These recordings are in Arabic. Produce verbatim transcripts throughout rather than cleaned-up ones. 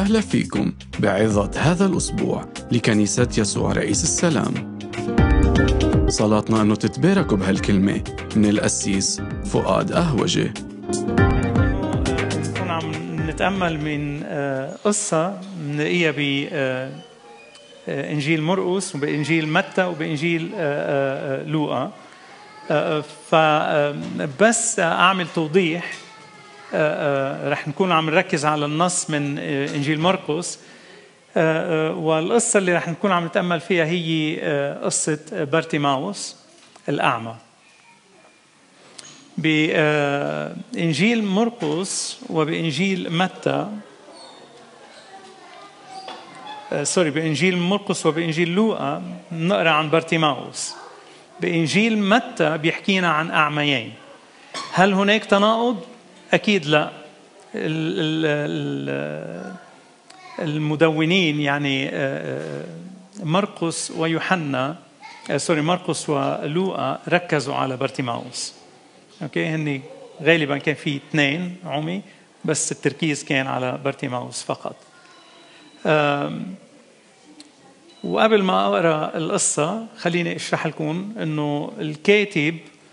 وسهلا فيكم بعظة هذا الأسبوع لكنيسة يسوع رئيس السلام. صلاتنا أنه تتباركوا بهالكلمة من القسيس فؤاد أهوجة. نكون عم نتأمل من قصة نلاقيها بإنجيل مرقس وبإنجيل متى وبإنجيل لوقا. فبس أعمل توضيح، رح نكون عم نركز على النص من إنجيل مرقس، والقصة اللي رح نكون عم نتأمل فيها هي قصة بارتيماوس الأعمى. بإنجيل مرقس وبإنجيل متى سوري بإنجيل مرقس وبإنجيل لوقا نقرأ عن بارتيماوس. بإنجيل متى بيحكينا عن أعميين. هل هناك تناقض؟ أكيد لا. المدونين يعني مرقس ويوحنا سوري مرقس ولوقا ركزوا على بارتيماوس. اوكي، هني غالبا كان في اثنين عمي، بس التركيز كان على بارتيماوس فقط. وقبل ما اقرا القصه خليني اشرح لكم انه الكاتب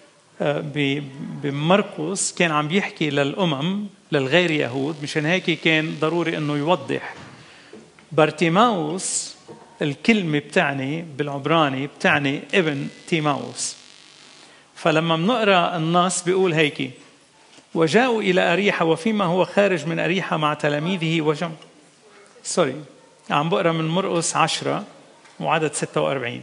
بمرقس كان عم بيحكي للأمم للغير يهود، مشان هيك كان ضروري أنه يوضح. بارتيماوس الكلمة بتعني بالعبراني بتعني ابن تيماوس. فلما بنقرأ النص بيقول هيك: وجاءوا إلى أريحة وفيما هو خارج من أريحة مع تلاميذه وجمع. سوري، عم بقرأ من مرقس عشرة وعدد ستة وأربعين.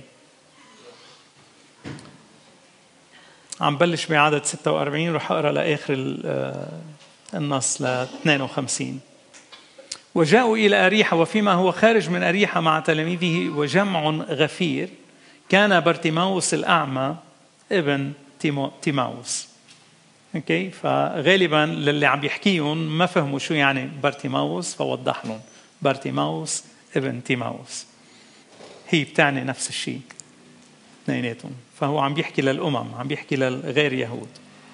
عم بلش بعدد ستة وأربعين، رح أقرأ لآخر النص ل اثنين وخمسين. وجاءوا إلى أريحة وفيما هو خارج من أريحة مع تلاميذه وجمع غفير كان بارتيماوس الأعمى ابن تيماوس. أوكي، فغالبا للي عم يحكيهم ما فهموا شو يعني بارتيماوس، فوضح لهم بارتيماوس ابن تيماوس هي بتعني نفس الشيء اثنيناتهم. فهو عم بيحكي للأمم، عم بيحكي للغير يهود.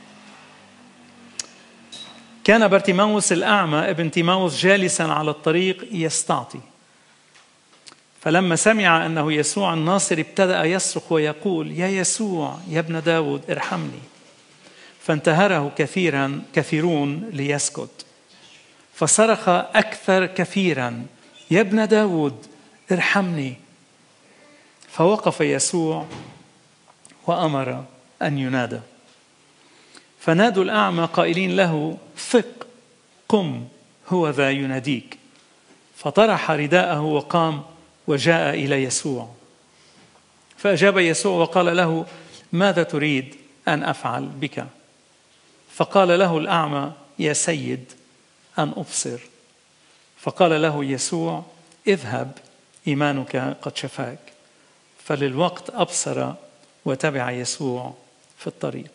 كان بارتيماوس الأعمى ابن تيماوس جالسا على الطريق يستعطي، فلما سمع أنه يسوع الناصري ابتدأ يصرخ ويقول: يا يسوع يا ابن داود ارحمني. فانتهره كثيرا كثيرون ليسكت، فصرخ أكثر كثيرا: يا ابن داود ارحمني. فوقف يسوع وأمر أن ينادى، فنادوا الأعمى قائلين له: ثق، قم، هو ذا يناديك. فطرح رداءه وقام وجاء إلى يسوع. فأجاب يسوع وقال له: ماذا تريد أن أفعل بك؟ فقال له الأعمى: يا سيد، أن أبصر. فقال له يسوع: اذهب، إيمانك قد شفاك. فللوقت أبصر وتبع يسوع في الطريق.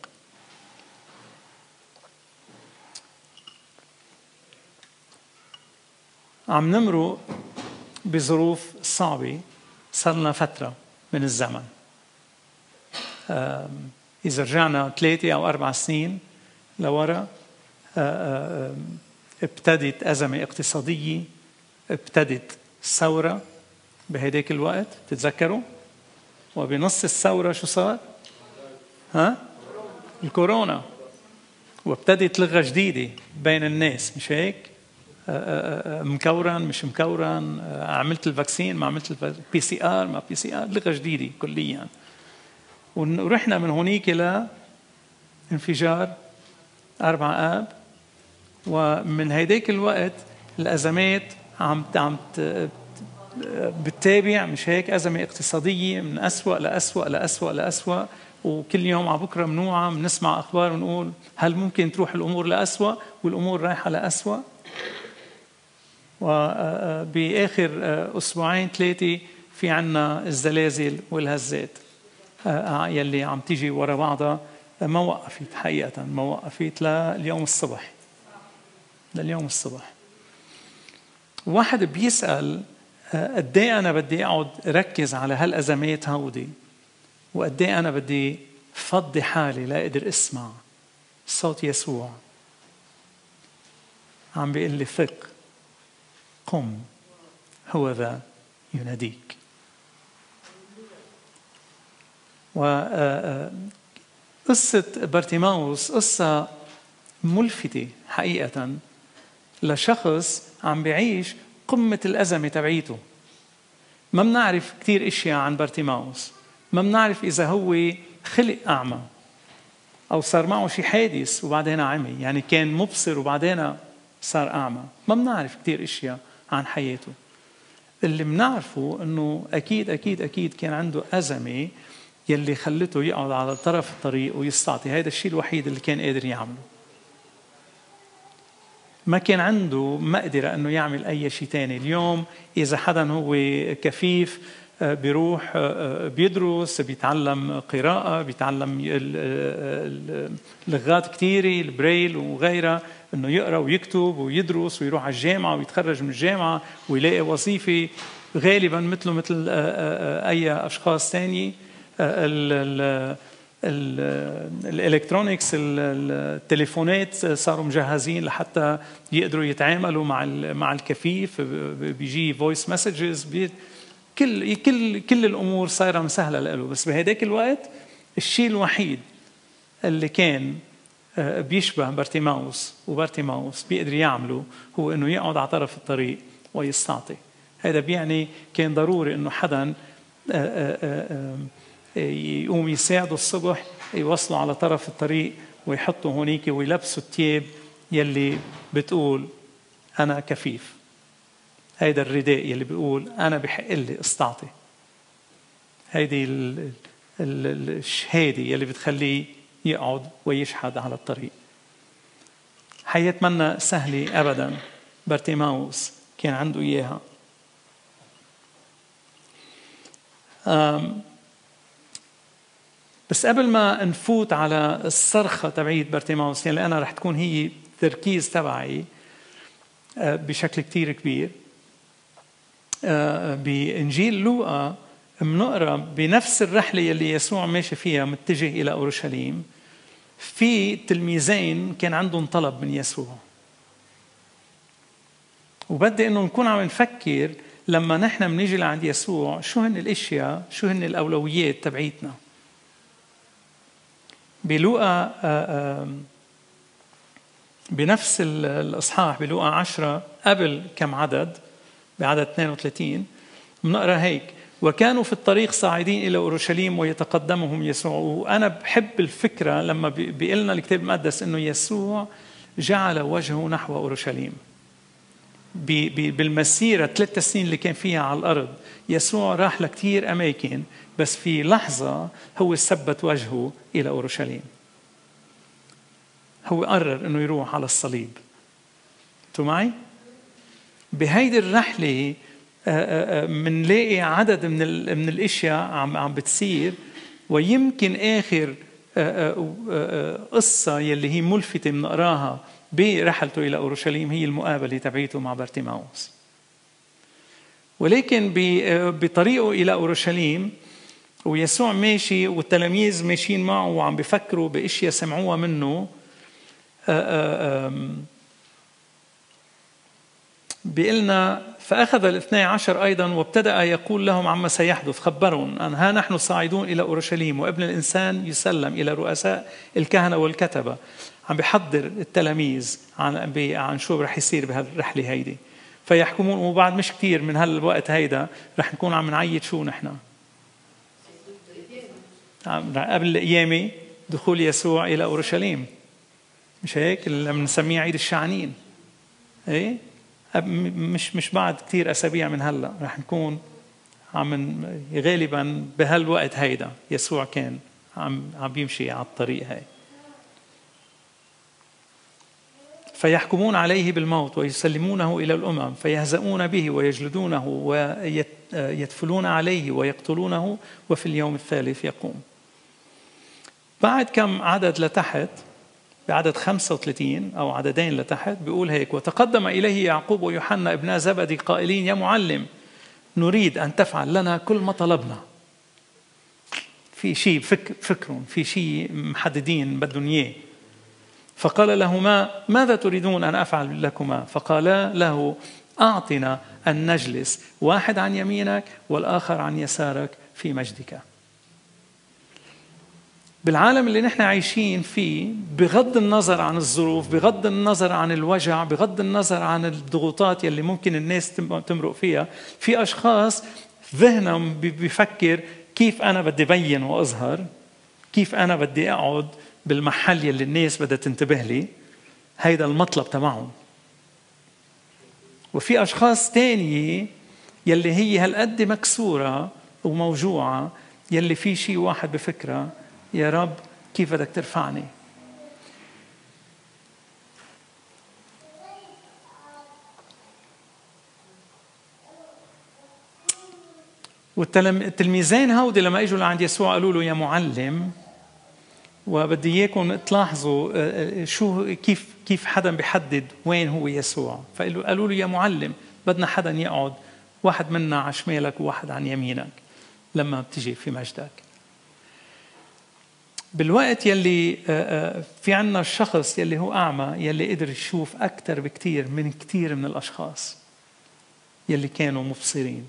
عم نمرق بظروف صعبة صارنا فترة من الزمن. إذا رجعنا ثلاثة أو أربع سنين لورا، ابتدت أزمة اقتصادية، ابتدت ثورة بهداك الوقت، تتذكروا؟ وبنص الثورة شو صار؟ ها؟ الكورونا. وابتدت لغة جديدة بين الناس، مش هيك؟ مكورن مش مكورن، عملت الفاكسين ما عملت البي سي آر ما بي سي آر، لغة جديدة كليا. ورحنا من هونيك إلى انفجار أربعة آب. ومن هيداك الوقت الأزمات عم عم بتتابع، مش هيك؟ أزمة اقتصادية من أسوأ لأسوأ لأسوأ لأسوأ، وكل يوم على بكرة منوعة بنسمع أخبار ونقول هل ممكن تروح الأمور لأسوأ؟ والأمور رايحة لأسوأ. وبآخر أسبوعين ثلاثة في عنا الزلازل والهزات يلي عم تيجي ورا بعضها، ما وقفت حقيقة، ما وقفت لليوم الصبح لليوم الصبح. واحد بيسأل قد ايه أنا بدي أقعد ركز على هالأزمات هودي، وقد ايه أنا بدي فضي حالي لا أقدر أسمع صوت يسوع عم بيقول لي: ثق، قم، هو ذا يناديك. وقصة بارتيماوس قصة ملفتة حقيقة لشخص عم بيعيش قمة الأزمة تبعيته. ما بنعرف كتير إشياء عن بارتيماوس، ما بنعرف إذا هو خلق أعمى أو صار معه شي حادث وبعدين عمي، يعني كان مبصر وبعدين صار أعمى. ما بنعرف كتير إشياء عن حياته. اللي بنعرفه أنه أكيد أكيد أكيد كان عنده أزمة يلي خلته يقعد على طرف الطريق ويستعطي. هذا الشيء الوحيد اللي كان قادر يعمله. ما كان عنده مقدرة أنه يعمل أي شيء تاني. اليوم إذا حدا هو كفيف بيروح بيدرس، بيتعلم قراءة، بيتعلم لغات كتيرة، البريل وغيرها، أنه يقرأ ويكتب ويدرس ويروح على الجامعة ويتخرج من الجامعة ويلاقي وظيفة غالبا مثله مثل أي أشخاص تاني. الالكترونيكس، التليفونات صاروا مجهزين لحتى يقدروا يتعاملوا مع مع الكفيف، بيجي فويس مسجز، كل كل كل الامور صايره مسهله له. بس بهداك الوقت الشيء الوحيد اللي كان بيشبه بارتيماوس وبارتيماوس بيقدر يعمله هو انه يقعد على طرف الطريق ويستعطي. هذا بيعني كان ضروري انه حدا يقوم يساعده الصبح، يوصلوا على طرف الطريق ويحطوا هونيك ويلبسوا الثياب يلي بتقول أنا كفيف. هيدا الرداء يلي بيقول أنا بحق لي استعطي. هيدي الشهادة يلي بتخليه يقعد ويشحد على الطريق. حياة منا سهلة أبدا. بارتيماوس كان عنده إياها. بس قبل ما نفوت على الصرخة تبعية بارتيماوس، يعني أنا رح تكون هي تركيز تبعي بشكل كتير كبير، بإنجيل لوقا منقرأ بنفس الرحلة اللي يسوع ماشي فيها متجه إلى أورشليم، في تلميذين كان عندهم طلب من يسوع. وبدي إنه نكون عم نفكر لما نحن منيجي لعند يسوع شو هن الأشياء، شو هن الأولويات تبعيتنا. بلوقا بنفس الإصحاح بلوقا عشرة قبل كم عدد، بعدد اثنين وثلاثين بنقرأ هيك: وكانوا في الطريق صاعدين إلى أورشليم ويتقدمهم يسوع. وأنا بحب الفكرة لما بيقلنا الكتاب المقدس إنه يسوع جعل وجهه نحو أورشليم. بالمسيرة ثلاث سنين اللي كان فيها على الأرض يسوع راح لكتير أماكن، بس في لحظة هو ثبت وجهه إلى أورشليم. هو قرر إنه يروح على الصليب. أنتوا معي؟ بهيدي الرحلة منلاقي عدد من من الأشياء عم عم بتصير. ويمكن آخر قصة يلي هي ملفتة بنقراها برحلته إلى أورشليم هي المقابلة تبعيته مع بارتيماوس. ولكن بطريقه إلى أورشليم ويسوع ماشي والتلاميذ ماشيين معه وعم بيفكروا بأشياء سمعوها منه، بيقلنا: فأخذ الاثني عشر أيضا وابتدأ يقول لهم عما سيحدث. خبرهم أن ها نحن صاعدون إلى أورشليم وابن الإنسان يسلم إلى رؤساء الكهنة والكتبة. عم بيحضر التلاميذ عن عن شو رح يصير بهالرحلة هيدي. فيحكمون. وبعد مش كتير من هالوقت هيدا رح نكون عم نعيد شو نحن قبل القيامة، دخول يسوع إلى أورشليم، مش هيك اللي بنسميه عيد الشعنين؟ إيه مش مش بعد كتير أسابيع من هلا رح نكون عم غالبا بهالوقت هيدا يسوع كان عم عم بيمشي على الطريق هاي. فيحكمون عليه بالموت ويسلمونه إلى الأمم فيهزؤون به ويجلدونه ويتفلون عليه ويقتلونه وفي اليوم الثالث يقوم. بعد كم عدد لتحت بعدد خمسة وثلاثين أو عددين لتحت بيقول هيك: وتقدم إليه يعقوب ويوحنا ابنا زبدي قائلين: يا معلم نريد أن تفعل لنا كل ما طلبنا. في شيء فك فكرهم في شيء محددين بدهم إياه. فقال لهما: ماذا تريدون أن أفعل لكما؟ فقالا له: أعطنا أن نجلس واحد عن يمينك والآخر عن يسارك في مجدك. بالعالم اللي نحن عايشين فيه، بغض النظر عن الظروف، بغض النظر عن الوجع، بغض النظر عن الضغوطات يلي ممكن الناس تمرق فيها، في أشخاص ذهنهم بيفكر كيف أنا بدي بين وأظهر، كيف أنا بدي أقعد بالمحل يلي الناس بدها تنتبه لي. هيدا المطلب تبعهم. وفي أشخاص تانية يلي هي هالقد مكسورة وموجوعة، يلي في شيء واحد بفكرة: يا رب كيف بدك ترفعني؟ والتلميذين هودي لما اجوا لعند يسوع قالوا له: يا معلم. وبدي اياكم تلاحظوا شو كيف كيف حدا بيحدد وين هو يسوع. فقالوا له: يا معلم، بدنا حدا يقعد واحد منا على شمالك وواحد عن يمينك لما بتجي في مجدك. بالوقت يلي في عنا الشخص يلي هو أعمى، يلي قدر يشوف أكثر بكتير من كتير من الأشخاص يلي كانوا مبصرين.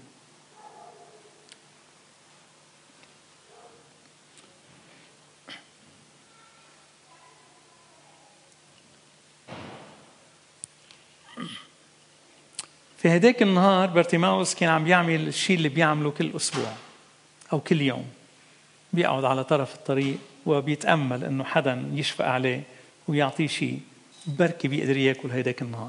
في هداك النهار بارتيماوس كان عم بيعمل الشيء اللي بيعمله كل أسبوع أو كل يوم. بيقعد على طرف الطريق وبيتأمل إنه حدا يشفق عليه ويعطيه شيء بركي بيقدر ياكل هيداك النهار.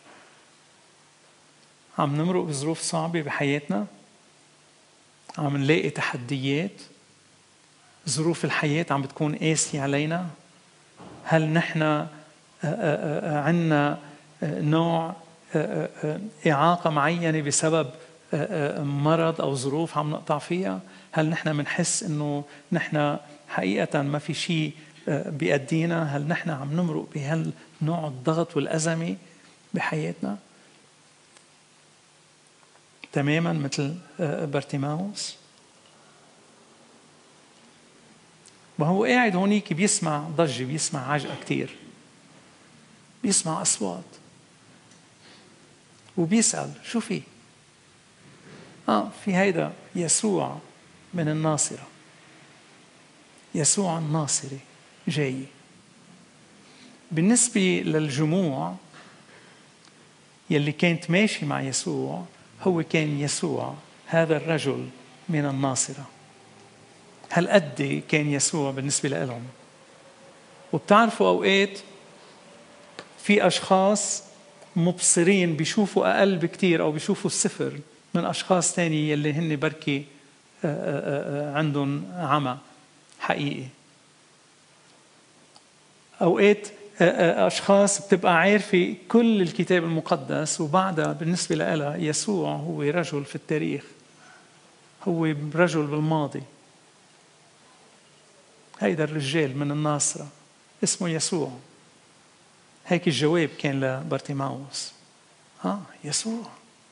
عم نمرق بظروف صعبة بحياتنا، عم نلاقي تحديات، ظروف الحياة عم بتكون قاسية علينا. هل نحن عنا نوع إعاقة معينة بسبب مرض أو ظروف عم نقطع فيها؟ هل نحن منحس إنه نحن حقيقة ما في شيء بيأدينا؟ هل نحن عم نمرق بهالنوع الضغط والأزمة بحياتنا تماما مثل بارتيماوس؟ وهو قاعد هونيك بيسمع ضجة، بيسمع عجقة كتير، بيسمع أصوات وبيسأل: شو في؟ آه في هيدا يسوع من الناصرة، يسوع الناصري جاي. بالنسبة للجموع يلي كانت ماشي مع يسوع، هو كان يسوع هذا الرجل من الناصرة. هل قد كان يسوع بالنسبة لهم؟ وبتعرفوا أوقات في أشخاص مبصرين بيشوفوا أقل بكتير أو بيشوفوا الصفر من أشخاص تاني يلي هن بركي عندهم عمى حقيقي. أوقات أشخاص بتبقى عارفة كل الكتاب المقدس وبعدها بالنسبة لها يسوع هو رجل في التاريخ، هو رجل بالماضي. هيدا الرجال من الناصرة اسمه يسوع. هيك الجواب كان لبارتيماوس: ها يسوع،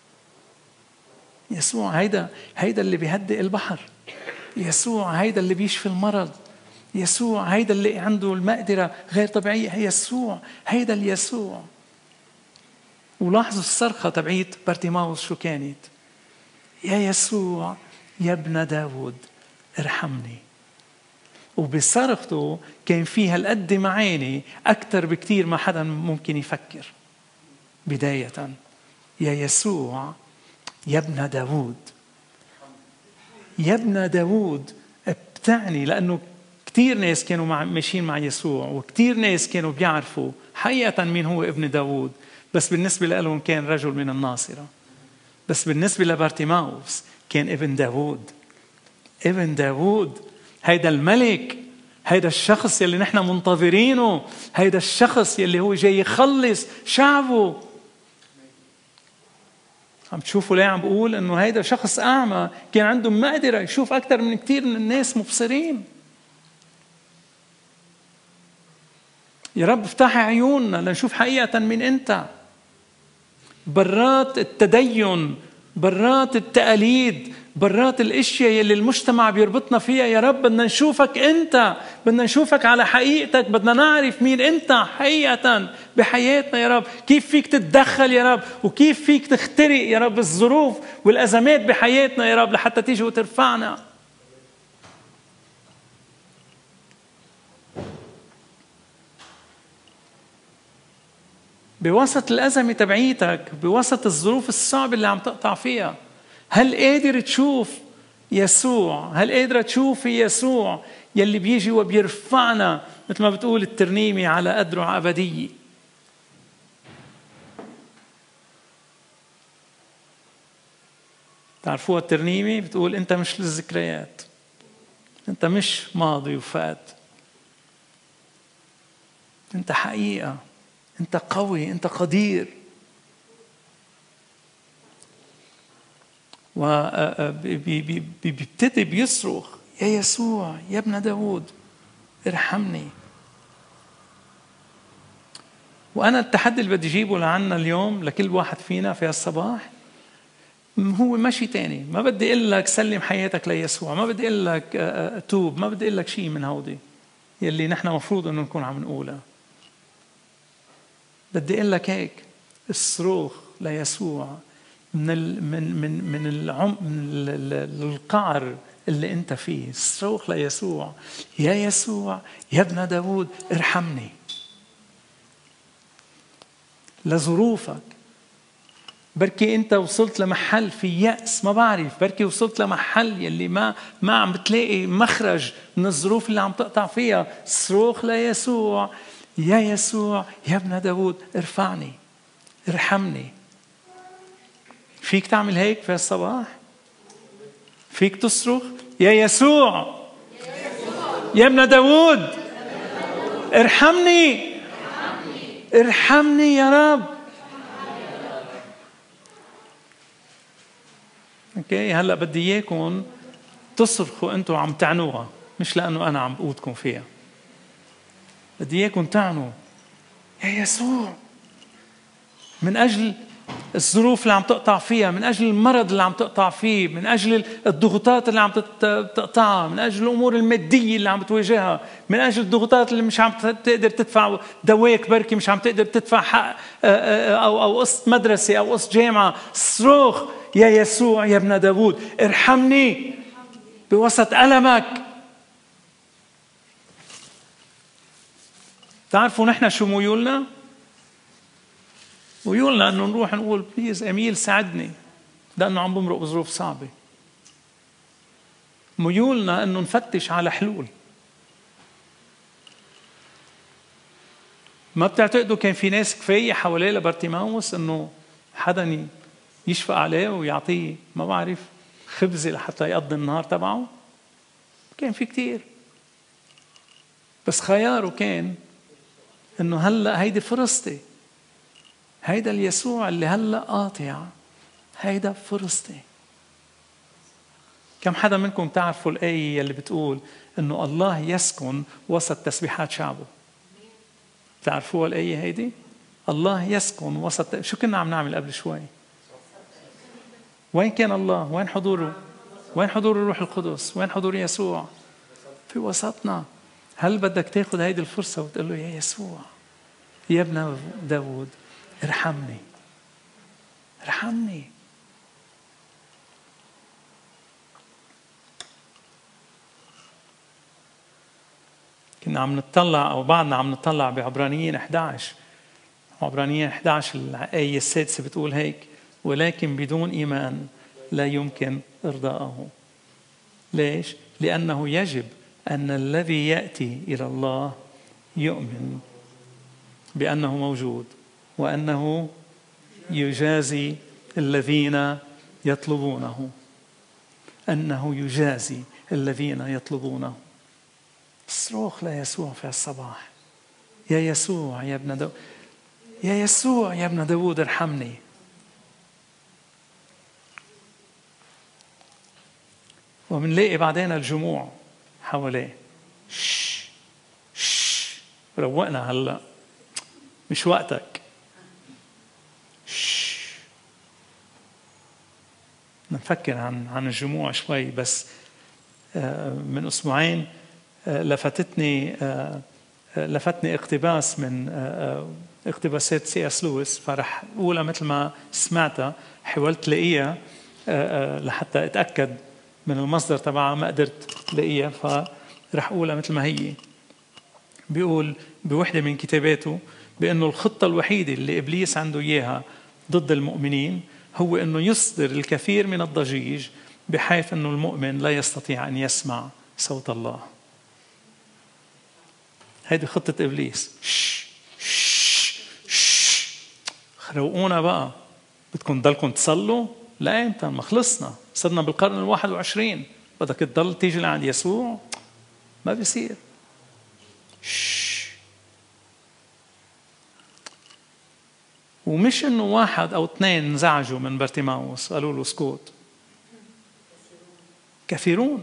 يسوع هيدا هيدا اللي بيهدئ البحر، يسوع هيدا اللي بيشفي المرض، يسوع هيدا اللي عنده المقدرة غير طبيعية، يسوع هيدا اليسوع. ولاحظوا الصرخة تبعيت بارتيماوس شو كانت: يا يسوع يا ابن داود ارحمني. وبصرخته كان فيها القد معاني أكثر بكتير ما حدا ممكن يفكر. بداية يا يسوع يا ابن داود. يا ابن داود بتعني لأنه كتير ناس كانوا مع ماشيين مع يسوع، وكتير ناس كانوا بيعرفوا حقيقة مين هو ابن داود، بس بالنسبة لهم كان رجل من الناصرة. بس بالنسبة لبارتيماوس كان ابن داود. ابن داود هيدا الملك، هيدا الشخص يلي نحن منتظرينه، هيدا الشخص يلي هو جاي يخلص شعبه. عم تشوفوا ليه عم بقول انه هيدا شخص اعمى كان عنده مقدرة يشوف اكثر من كتير من الناس مبصرين. يا رب افتح عيوننا لنشوف حقيقة من انت. برات التدين، برات التقاليد، برات الاشياء يلي المجتمع بيربطنا فيها يا رب بدنا نشوفك انت، بدنا نشوفك على حقيقتك، بدنا نعرف مين انت حقيقة بحياتنا يا رب، كيف فيك تتدخل يا رب، وكيف فيك تخترق يا رب الظروف والأزمات بحياتنا يا رب لحتى تيجي وترفعنا. بوسط الأزمة تبعيتك، بوسط الظروف الصعبة اللي عم تقطع فيها، هل قادر تشوف يسوع؟ هل قادر تشوف يسوع يلي بيجي وبيرفعنا مثل ما بتقول الترنيمة على أدرع أبدية؟ تعرفوها الترنيمة بتقول أنت مش للذكريات، أنت مش ماضي وفات، أنت حقيقة، أنت قوي، أنت قدير. وبيبتدي بيصرخ يا يسوع يا ابن داود ارحمني. وأنا التحدي اللي بدي جيبه لعنا اليوم لكل واحد فينا في الصباح هو ماشي تاني. ما بدي أقول لك سلم حياتك ليسوع، ما بدي أقول لك توب، ما بدي أقول لك شيء من هودي يلي نحن مفروض أنه نكون عم نقولها. بدي أقول لك هيك، الصراخ ليسوع من ال من من من العم من القعر اللي أنت فيه، الصراخ ليسوع يا يسوع يا ابن داود ارحمني. لظروفك، بركي أنت وصلت لمحل في يأس، ما بعرف، بركي وصلت لمحل يلي ما ما عم بتلاقي مخرج من الظروف اللي عم تقطع فيها، صراخ ليسوع يا يسوع يا ابن داود ارفعني ارحمني. فيك تعمل هيك في الصباح؟ فيك تصرخ يا يسوع يا ابن داود ارحمني ارحمني يا رب. اوكي، هلا بدي اياكم تصرخوا انتم عم تعنوها، مش لانه انا عم بقودكم فيها. بدي اياكم تعنوا يا يسوع من اجل الظروف اللي عم تقطع فيها، من أجل المرض اللي عم تقطع فيه، من أجل الضغوطات اللي عم تقطعها، من أجل الأمور المادية اللي عم بتواجهها، من أجل الضغوطات اللي مش عم تقدر تدفع دواك، بركي مش عم تقدر تدفع حق أو أو قسط مدرسة أو قسط جامعة. صراخ يا يسوع يا ابن داود ارحمني بوسط ألمك. تعرفوا نحن شو ميولنا؟ ويقولنا أنه نروح نقول بليز أميل ساعدني لأنه عم بمرق بظروف صعبة. ميولنا أنه نفتش على حلول. ما بتعتقدوا كان في ناس كفاية حواليه لبرتيماوس أنه حدا يشفق عليه ويعطيه ما بعرف خبزة لحتى يقضي النهار تبعه؟ كان في كتير، بس خياره كان أنه هلأ هيدي فرصتي، هيدا اليسوع اللي هلأ قاطع، هيدا فرصتي. كم حدا منكم تعرفوا الآية اللي بتقول إنه الله يسكن وسط تسبيحات شعبه؟ تعرفوها الآية هيدي؟ الله يسكن وسط. شو كنا عم نعمل قبل شوي؟ وين كان الله؟ وين حضوره؟ وين حضور الروح القدس؟ وين حضور يسوع؟ في وسطنا. هل بدك تاخد هيدي الفرصة وتقول له يا يسوع يا ابن داود ارحمني ارحمني. كنا عم نطلع أو بعدنا عم نطلع بعبرانيين إحدى عشر. عبرانيين إحدى عشر الآية السادسة بتقول هيك: ولكن بدون إيمان لا يمكن إرضاءه. ليش؟ لأنه يجب أن الذي يأتي إلى الله يؤمن بأنه موجود وأنه يجازي الذين يطلبونه، أنه يجازي الذين يطلبونه. صراخ ليسوع في الصباح يا يسوع يا ابن داود يا يسوع يا ابن داود ارحمني. ومنلاقي بعدين الجموع حواليه شش شش روقنا هلا مش وقتك. شش نفكر عن عن الجموع شوي. بس من أسبوعين لفتتني لفتني اقتباس من اقتباسات سي اس لويس، فرح أقولها مثل ما سمعتها. حاولت لاقيها لحتى أتأكد من المصدر تبعها، ما قدرت لاقيها، فرح أقولها مثل ما هي. بيقول بوحدة من كتاباته بأنه الخطة الوحيدة اللي إبليس عنده إياها ضد المؤمنين هو أنه يصدر الكثير من الضجيج بحيث أنه المؤمن لا يستطيع أن يسمع صوت الله. هذه خطة إبليس. شش شش شش روقونا بقى، بدكم تضلكم تصلوا؟ لا، أنت ما خلصنا، صرنا بالقرن الواحد وعشرين، بدك تضل تيجي لعند يسوع؟ ما بيصير. شش. ومش إنه واحد أو اثنين انزعجوا من بارتيماوس قالوا له اسكت، كثيرون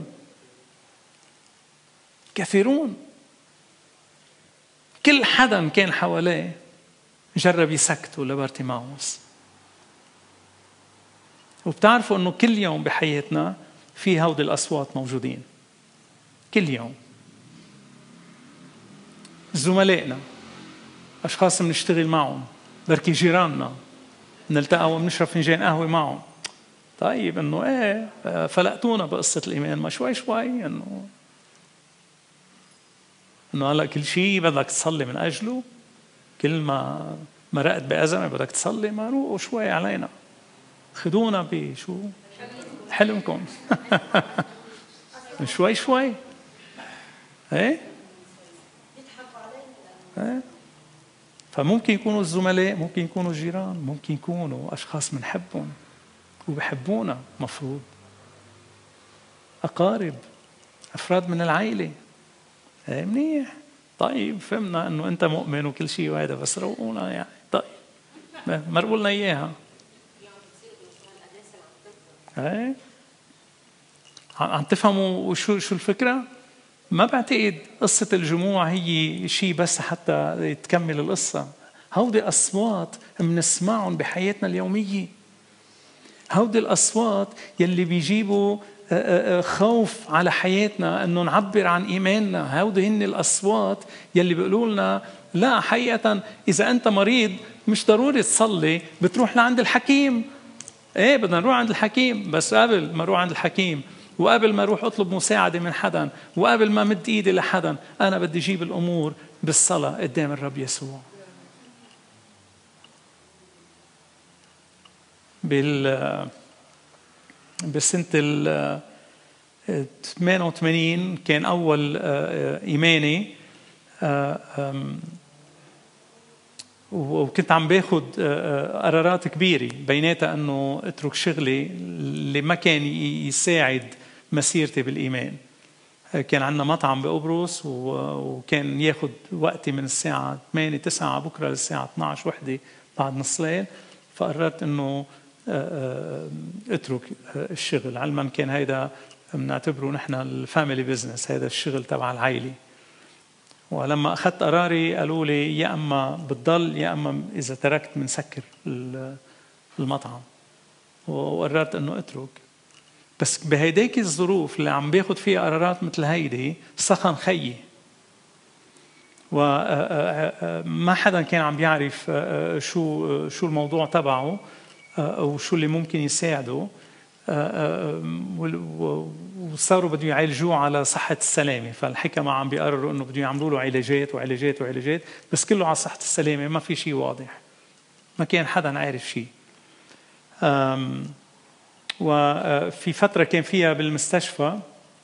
كثيرون كل حدا كان حواليه جرب يسكتوا لبارتيماوس. وبتعرفوا إنه كل يوم بحياتنا في هودي الأصوات موجودين، كل يوم. زملائنا، أشخاص بنشتغل معهم، بركي جيراننا نلتقى وبنشرب فنجان قهوة معهم. طيب إنه إيه فلقتونا بقصة الإيمان، ما شوي شوي إنه إنه هلا كل شيء بدك تصلي من أجله، كل ما مرقت بأزمة بدك تصلي، ما روقوا شوي علينا، خدونا بشو حلمكم. شوي شوي. إيه إيه فممكن يكونوا الزملاء، ممكن يكونوا الجيران، ممكن يكونوا أشخاص منحبهم وبحبونا، مفروض أقارب، أفراد من العائلة. ايه منيح. طيب فهمنا إنه أنت مؤمن وكل شيء وهذا، بس روقونا يعني. طيب مرقوا لنا إياها. ايه عم تفهموا شو شو الفكرة؟ ما بعتقد قصة الجموع هي شيء بس حتى تكمل القصة. هودي أصوات بنسمعهم بحياتنا اليومية، هودي الأصوات يلي بيجيبوا خوف على حياتنا أنه نعبر عن إيماننا. هودي هن الأصوات يلي بيقولوا لنا لا، حقيقة إذا أنت مريض مش ضروري تصلي، بتروح لعند الحكيم. إيه بدنا نروح عند الحكيم، بس قبل ما نروح عند الحكيم وقبل ما أروح أطلب مساعدة من حدا وقبل ما مد إيدي لحدا، أنا بدي أجيب الأمور بالصلاة قدام الرب يسوع. بال بسنة ال ثمانية وثمانين كان أول إيماني، وكنت عم باخد قرارات كبيرة، بيناتها أنه أترك شغلي اللي ما كان يساعد مسيرتي بالإيمان. كان عندنا مطعم بقبرص وكان ياخد وقتي من الساعة ثمانية تسعة بكرة للساعة اثني عشر وحدة بعد نص ليل. فقررت أنه اترك الشغل، علما كان هيدا بنعتبره نحن الفاميلي بيزنس، هذا الشغل تبع العائلة. ولما أخذت قراري قالوا لي يا أما بتضل يا أما إذا تركت منسكر المطعم، وقررت أنه أترك. بس بهيديك الظروف اللي عم باخد فيها قرارات مثل هيدي سخن خيي، وما حدا كان عم بيعرف شو شو الموضوع تبعه أو شو اللي ممكن يساعده، وصاروا بده يعالجوه على صحة السلامة. فالحكمة عم بيقرروا إنه بده يعملوا له علاجات وعلاجات وعلاجات، بس كله على صحة السلامة، ما في شيء واضح، ما كان حدا عارف شيء. وفي فترة كان فيها بالمستشفى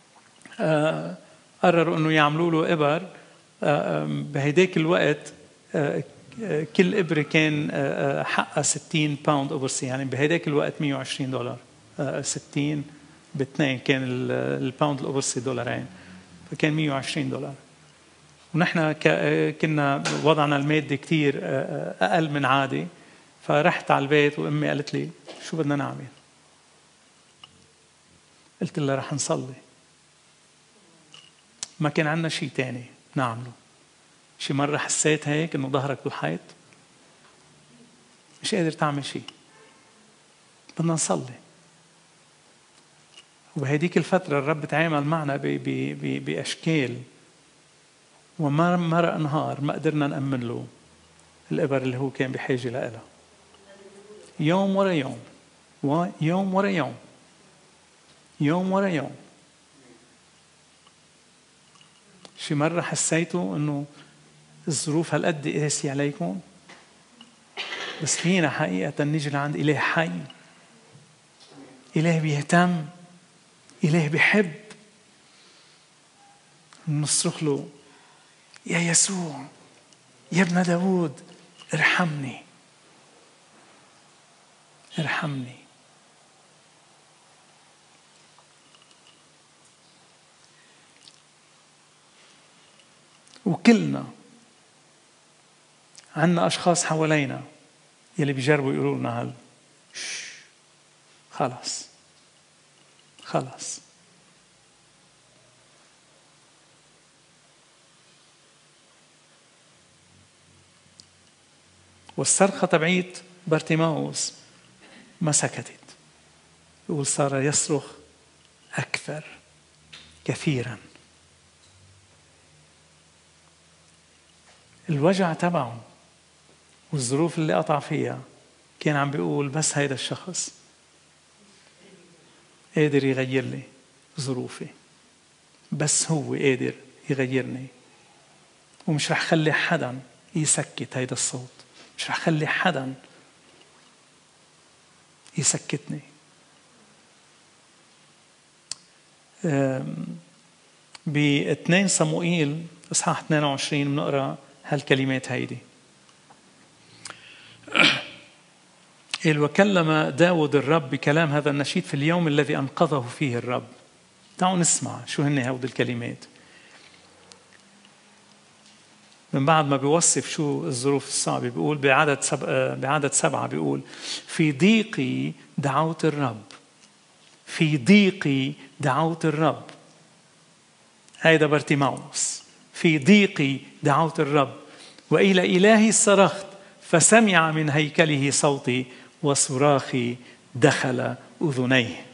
قرروا إنه يعملوا له إبر. بهداك الوقت كل إبرة كان حقها ستين باوند أوبرسي، يعني بهداك الوقت مية وعشرين دولار. ستين باثنين كان الباوند الأوبرسي دولارين، فكان مية وعشرين دولار. ونحن كنا وضعنا المادي كتير أقل من عادي. فرحت على البيت وأمي قالت لي شو بدنا نعمل؟ قلت لها رح نصلي. ما كان عندنا شيء تاني نعمله. شي مرة حسيت هيك إنه ظهرك بالحيط، مش قادر تعمل شيء، بدنا نصلي. وبهديك الفترة الرب تعامل معنا بأشكال، وما مرق نهار ما قدرنا نأمن له الإبر اللي هو كان بحاجة لها، يوم ورا يوم، يوم ورا يوم، يوم ورا يوم. شي مرة حسيتوا إنه الظروف هالقد قاسية عليكم؟ بس فينا حقيقة نيجي لعند إله حي، إله بيهتم، إله بيحب، نصرخ له: يا يسوع يا ابن داود ارحمني، ارحمني. وكلنا عنا أشخاص حوالينا يلي بيجربوا يقولوا لنا هل خلاص خلاص. والصرخة تبعيت بارتيماوس ما سكتت، يقول صار يصرخ أكثر كثيرا. الوجع تبعه والظروف اللي قطع فيها كان عم بيقول بس هيدا الشخص قادر يغير لي ظروفي، بس هو قادر يغيرني، ومش رح خلي حدا يسكت هيدا الصوت، مش رح خلي حدا يسكتني. باثنين صموئيل اصحاح اثنين وعشرين بنقرا هالكلمات هيدي. قال: وكلم داود الرب بكلام هذا النشيد في اليوم الذي أنقذه فيه الرب. تعالوا نسمع شو هن هود الكلمات. من بعد ما بيوصف شو الظروف الصعبة بيقول بعدد سبعة, بعدد سبعة بيقول: في ضيقي دعوت الرب، في ضيقي دعوت الرب. هيدا بارتيماوس: في ضيقي دعوت الرب وإلى إلهي صرخت فسمع من هيكله صوتي وصراخي دخل أذنيه.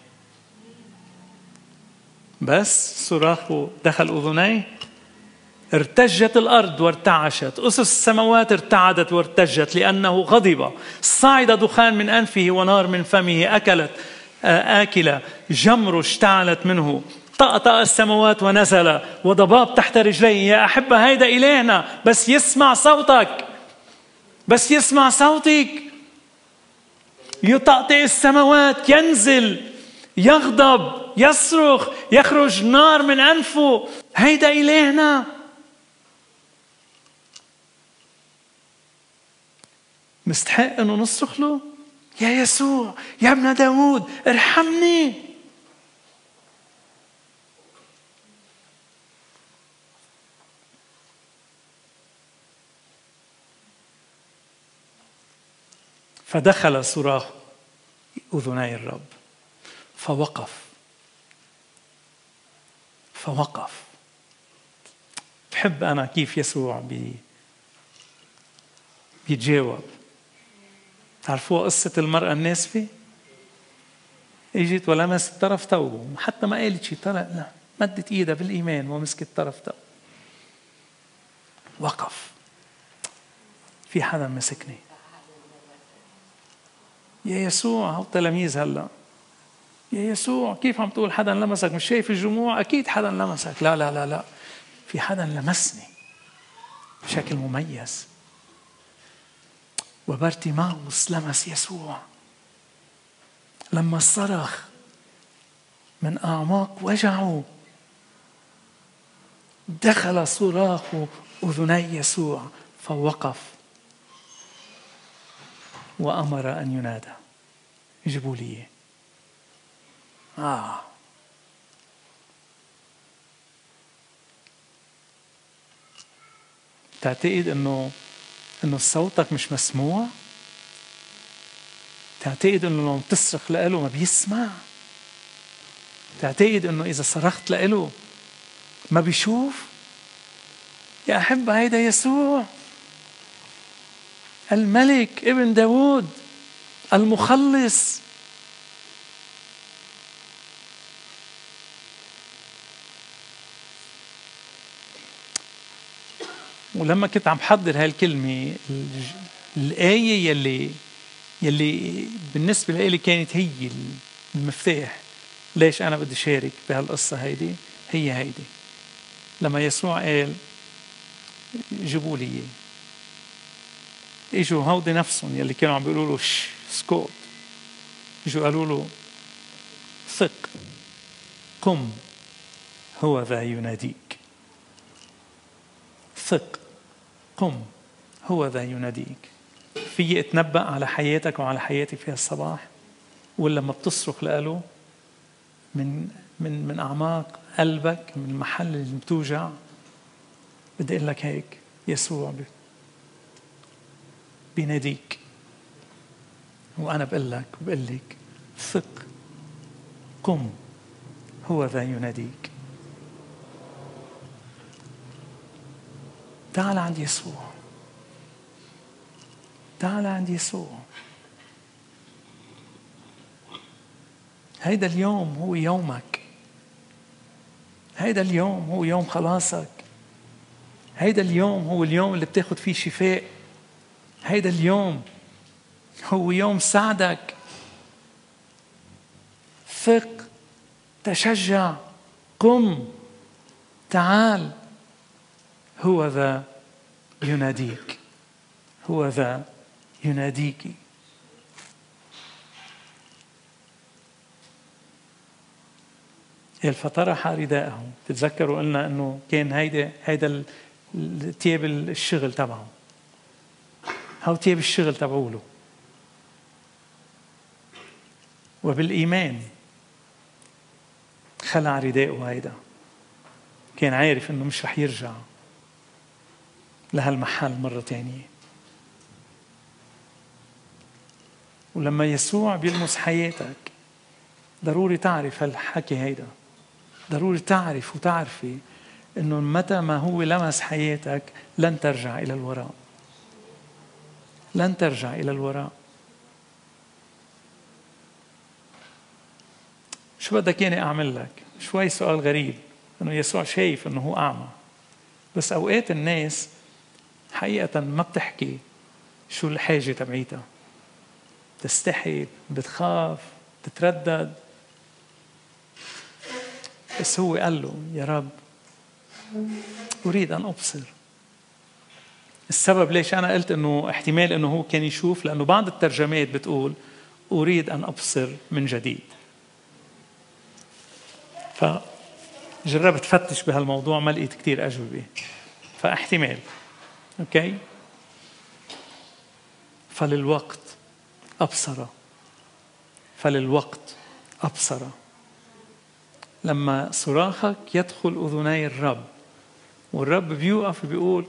بس صراخه دخل أذنيه، ارتجت الأرض وارتعشت، أسس السماوات ارتعدت وارتجت، لأنه غضب. صعد دخان من أنفه ونار من فمه، أكلت آكلة جمر اشتعلت منه، طأطأ السماوات ونزل وضباب تحت رجليه. يا أحبة هيدا إلهنا، بس يسمع صوتك، بس يسمع صوتك يطأطئ السماوات، ينزل، يغضب، يصرخ، يخرج نار من أنفه. هيدا إلهنا. مستحق أنه نصرخ له: يا يسوع يا ابن داود ارحمني. فدخل صراخ أذني الرب فوقف فوقف بحب أنا كيف يسوع بي بيتجاوب. تعرفوا قصة المرأة الناسفة؟ اجت ولمست طرف ثوبه، حتى ما قالت شيء، طلع لا، مدت ايدها بالإيمان ومسكت طرف ثوبه. وقف. في حدا مسكني. يا يسوع، هو التلاميذ هلا: يا يسوع كيف عم تقول حدا لمسك؟ مش شايف الجموع؟ أكيد حدا لمسك. لا لا لا لا، في حدا لمسني بشكل مميز. وبارتيماوس لمس يسوع لما صرخ من أعماق وجعه، دخل صراخ أذني يسوع فوقف وأمر أن ينادى. جيبوا لي آه تعتقد إنه إنه صوتك مش مسموع؟ تعتقد إنه لو تصرخ لإله ما بيسمع؟ تعتقد إنه إذا صرخت لإله ما بيشوف؟ يا أحبة هيدا يسوع الملك ابن داود المخلص. ولما كنت عم حضر هالكلمة الآية يلي يلي بالنسبة لي كانت هي المفتاح ليش أنا بدي شارك بهالقصة هيدي، هي هيدي لما يسوع قال جيبوا لي إياه، إجوا هودي نفسهم يلي كانوا عم بيقولوا له شش سكوت، إجوا قالوا له ثق قم هو ذا يناديك، ثق قم هو ذا يناديك. في اتنبأ على حياتك وعلى حياتي في الصباح، ولا ما بتصرخ له من من من أعماق قلبك، من المحل اللي بتوجع، بدي أقول لك هيك يسوع بيناديك، وأنا بقول لك وبقول لك ثق قم هو ذا يناديك. تعال عند يسوع، تعال عند يسوع. هيدا اليوم هو يومك، هيدا اليوم هو يوم خلاصك، هيدا اليوم هو اليوم اللي بتاخد فيه شفاء، هيدا اليوم هو يوم سعدك. ثق، تشجع، قم، تعال، هو ذا يناديك، هو ذا يناديك. فطرح رداءه. تتذكروا قلنا انه كان هيدا هيدا الثياب الشغل تبعه، هو ثياب الشغل تبعوله. وبالايمان خلع رداءه هيدا، كان عارف انه مش رح يرجع لهالمحل مرة تانية. ولما يسوع بيلمس حياتك ضروري تعرف هالحكي هيدا، ضروري تعرف وتعرفي انه متى ما هو لمس حياتك لن ترجع الى الوراء، لن ترجع الى الوراء. شو بدك ياني اعمل لك؟ شوي سؤال غريب، انه يسوع شايف انه هو اعمى، بس اوقات الناس حقيقة ما بتحكي شو الحاجة تبعيتها، تستحي، بتخاف، تتردد. بس هو قال له يا رب أريد أن أبصر. السبب ليش أنا قلت أنه احتمال أنه هو كان يشوف، لأنه بعض الترجمات بتقول أريد أن أبصر من جديد. فجربت فتش بهالموضوع ما لقيت كتير أجوبة، فاحتمال أوكي. فللوقت أبصر، فللوقت أبصر. لما صراخك يدخل أذني الرب، والرب بيوقف وبيقول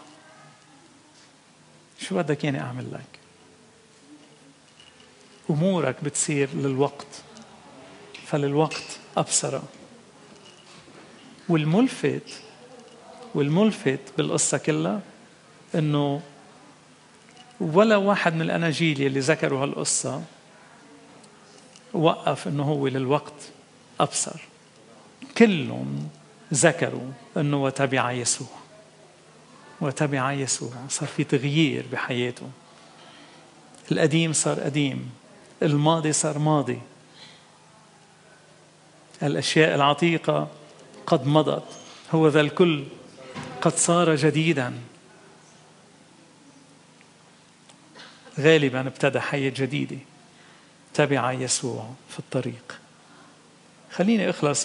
شو بدك يعني أعمل لك؟ أمورك بتصير للوقت، فللوقت أبصر. والملفت والملفت بالقصة كلها إنه ولا واحد من الأناجيل اللي ذكروا هالقصة وقف إنه هو للوقت أبصر. كلهم ذكروا إنه وتبع يسوع، وتبع يسوع. صار في تغيير بحياته، القديم صار قديم، الماضي صار ماضي، الأشياء العتيقة قد مضت، هو ذا الكل قد صار جديدا. غالبا ابتدى حياة جديدة، تبع يسوع في الطريق. خليني أخلص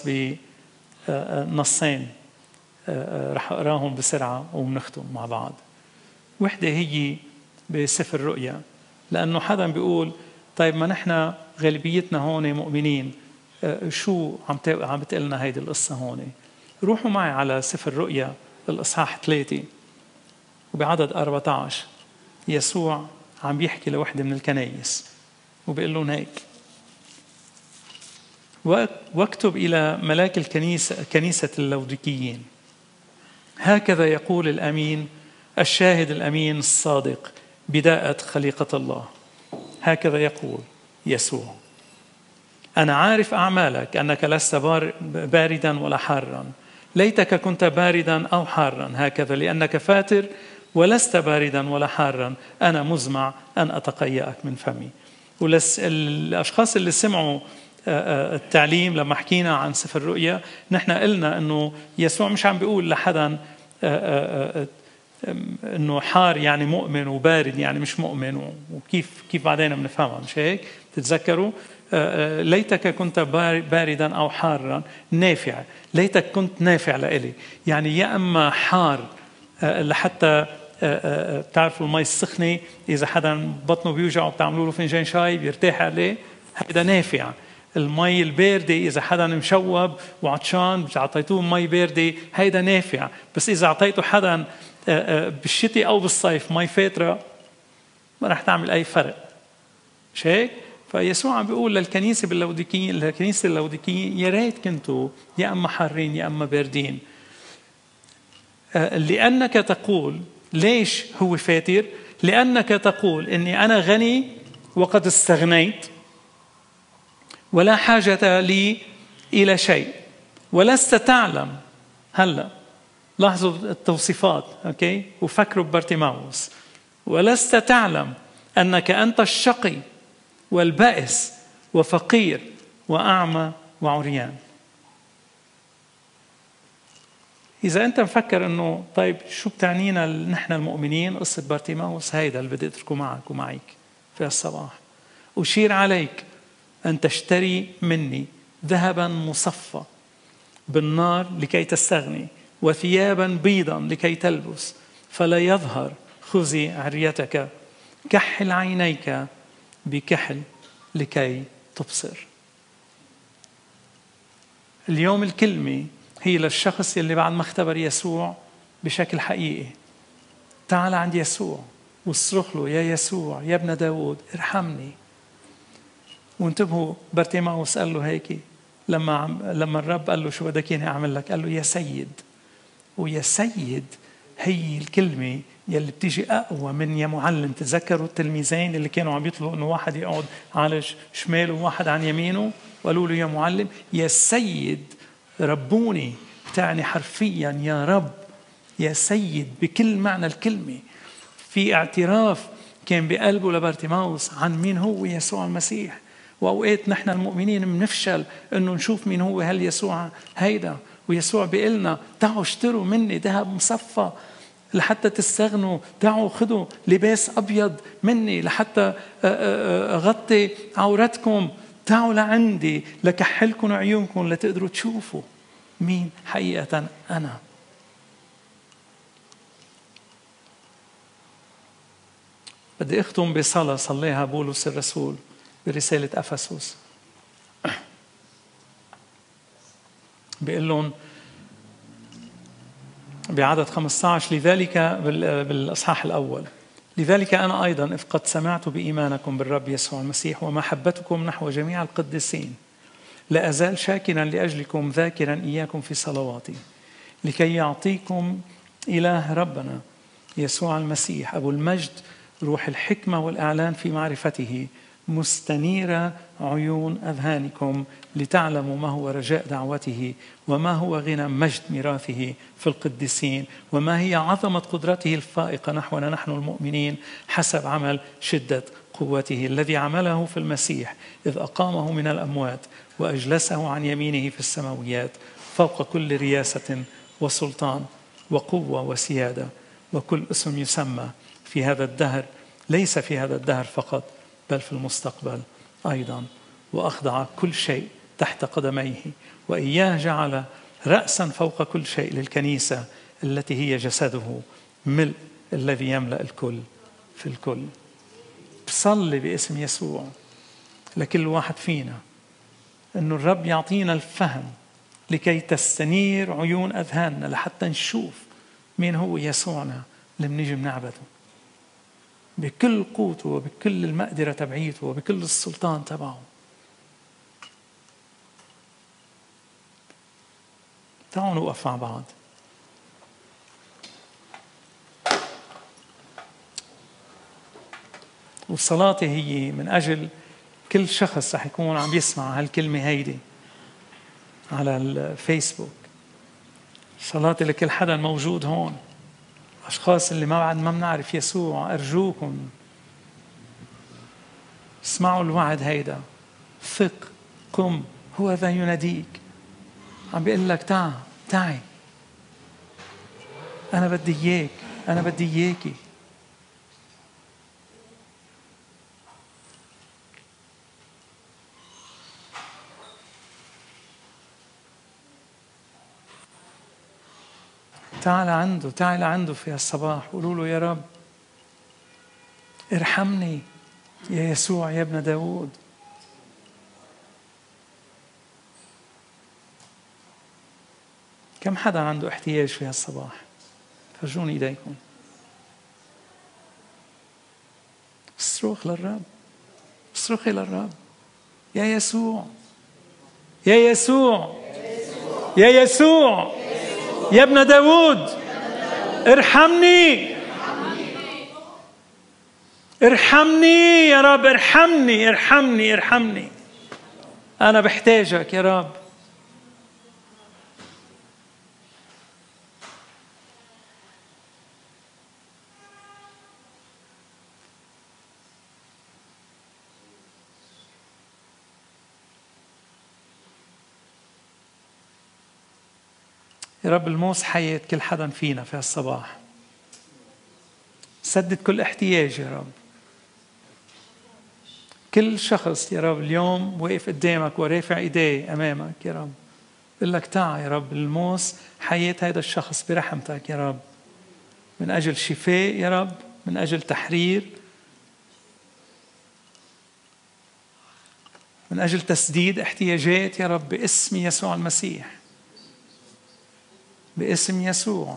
بنصين رح أقراهم بسرعة ومنختم مع بعض. وحدة هي بسفر الرؤيا، لأنه حدا بيقول طيب ما نحن غالبيتنا هون مؤمنين، شو عم عم بتقلنا هيدي القصة هون؟ روحوا معي على سفر الرؤيا الإصحاح ثلاثة وبعدد أربعة عشر. يسوع عم بيحكي لوحدة من الكنائس وبيقول لهم هيك: واكتب إلى ملاك الكنيسة كنيسة اللوديكيين، هكذا يقول الأمين الشاهد الأمين الصادق بداءة خليقة الله. هكذا يقول يسوع: أنا عارف أعمالك، أنك لست باردا ولا حارا، ليتك كنت باردا أو حارا هكذا لأنك فاتر ولست باردا ولا حارا، أنا مزمع أن أتقيأك من فمي. والأشخاص اللي سمعوا التعليم لما حكينا عن سفر الرؤيا، نحن قلنا أنه يسوع مش عم بيقول لحدا أنه حار يعني مؤمن وبارد يعني مش مؤمن، وكيف كيف بعدين بنفهمها، مش هيك؟ تتذكروا ليتك كنت باردا أو حارا نافع، ليتك كنت نافع لإلي، يعني يا أما حار لحتى بتعرفوا المي السخنة إذا حدا بطنه بيوجعه بتعملوا له فنجان شاي بيرتاح عليه، هذا نافع. المي الباردة إذا حدا مشوب وعطشان بتعطيتوه مي باردة، هيدا نافع. بس إذا أعطيته حدا بالشتاء أو بالصيف مي فاترة ما رح تعمل أي فرق، مش هيك؟ فيسوع عم بيقول للكنيسة باللوديكية، للكنيسة اللوديكية يا ريت كنتوا يا أما حارين يا أما باردين، لأنك تقول. ليش هو فاتر؟ لأنك تقول إني أنا غني وقد استغنيت ولا حاجة لي إلى شيء، ولست تعلم. هلأ لاحظوا التوصيفات، أوكي؟ وفكروا ببرتيماوس. ولست تعلم أنك أنت الشقي والبائس وفقير وأعمى وعريان. إذا أنت مفكر أنه طيب شو بتعنينا نحن المؤمنين قصة بارتيماوس، هيدا اللي بدي أتركه معك ومعيك في الصباح. أشير عليك أن تشتري مني ذهبا مصفى بالنار لكي تستغني، وثيابا بيضا لكي تلبس، فلا يظهر خزي عريتك، كحل عينيك بكحل لكي تبصر. اليوم الكلمة هي للشخص يلي بعد ما اختبر يسوع بشكل حقيقي، تعال عند يسوع واصرخ له يا يسوع يا ابن داود ارحمني. وانتبهوا بارتيماوس قال له هيك لما لما الرب قال له شو بدك اياني اعمل لك؟ قال له يا سيد. ويا سيد هي الكلمة يلي بتيجي أقوى من يا معلم. تذكروا التلميذين اللي كانوا عم يطلبوا إنه واحد يقعد على شماله وواحد عن يمينه، وقالوا له يا معلم. يا سيد ربوني تعني حرفيا يا رب، يا سيد بكل معنى الكلمة. في اعتراف كان بقلبه لبارتيماوس عن مين هو يسوع المسيح. وأوقات نحن المؤمنين منفشل إنه نشوف مين هو هل يسوع هيدا. ويسوع بيقلنا تعوا اشتروا مني ذهب مصفى لحتى تستغنوا، تعوا خذوا لباس أبيض مني لحتى أغطي عورتكم، تعوا لعندي لكحلكم عيونكم لتقدروا تشوفوا مين حقيقة أنا. بدي أختم بصلاة صليها بولس الرسول برسالة أفسس. بيقول لهم بعدد خمسة عشر لذلك بالأصحاح الأول: لذلك أنا أيضا إذ قد سمعت بإيمانكم بالرب يسوع المسيح ومحبتكم نحو جميع القديسين لا أزال شاكرا لأجلكم ذاكرا إياكم في صلواتي، لكي يعطيكم إله ربنا يسوع المسيح أبو المجد روح الحكمة والإعلان في معرفته، مستنيرة عيون أذهانكم لتعلموا ما هو رجاء دعوته وما هو غنى مجد ميراثه في القديسين وما هي عظمة قدرته الفائقة نحونا نحن المؤمنين حسب عمل شدة قوته الذي عمله في المسيح إذ أقامه من الأموات وأجلسه عن يمينه في السماويات فوق كل رياسة وسلطان وقوة وسيادة وكل اسم يسمى في هذا الدهر، ليس في هذا الدهر فقط بل في المستقبل أيضا، وأخضع كل شيء تحت قدميه وإياه جعل رأسا فوق كل شيء للكنيسة التي هي جسده ملء الذي يملأ الكل في الكل. بصلي باسم يسوع لكل واحد فينا إنه الرب يعطينا الفهم لكي تستنير عيون أذهاننا لحتى نشوف مين هو يسوعنا اللي بنيجي بنعبده بكل قوته وبكل المقدرة تبعيته وبكل السلطان تبعه. تعالوا نوقف مع بعض. وصلاتي هي من أجل كل شخص رح يكون عم يسمع هالكلمة هيدي على الفيسبوك صلاتي لكل حدا موجود هون، أشخاص اللي ما بعد ما بنعرف يسوع، أرجوكم اسمعوا الوعد هيدا، ثق، قم، هو ذا يناديك، عم بيقول لك تعال تعي، أنا بدي إياك، أنا بدي إياكي. تعال عنده، تعال عنده في الصباح، قولوا له يا رب ارحمني يا يسوع يا ابن داود. كم حدا عنده احتياج في الصباح؟ فرجوني ايديكم. اصرخ للرب، اصرخي للرب، يا يسوع يا يسوع يا يسوع يا ابن داود ارحمني ارحمني يا رب، ارحمني ارحمني ارحمني، أنا بحتاجك يا رب. يا رب الموس حياة كل حدا فينا في الصباح، سدد كل احتياج يا رب. كل شخص يا رب اليوم واقف قدامك ورافع ايديه امامك يا رب، بقول لك تعا يا رب الموس حياة هذا الشخص برحمتك يا رب، من اجل شفاء يا رب، من اجل تحرير، من اجل تسديد احتياجات يا رب، باسم يسوع المسيح، باسم يسوع،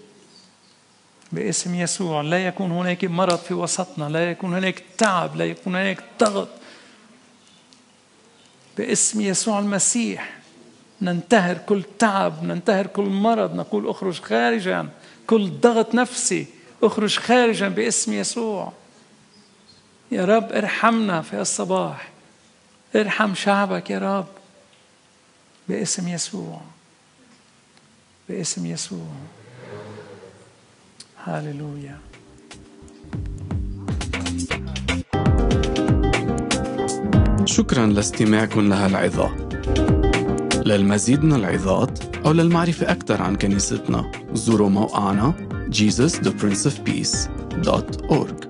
باسم يسوع. لا يكون هناك مرض في وسطنا، لا يكون هناك تعب، لا يكون هناك ضغط، باسم يسوع المسيح ننتهر كل تعب، ننتهر كل مرض، نقول اخرج خارجا، كل ضغط نفسي اخرج خارجا باسم يسوع. يا رب ارحمنا في الصباح، ارحم شعبك يا رب باسم يسوع، باسم يسوع. هاليلويا. شكرا لاستماعكم لهالعظة. للمزيد من العظات أو للمعرفة أكثر عن كنيستنا زوروا موقعنا جيسس ذا برنس اوف بيس دوت أورج.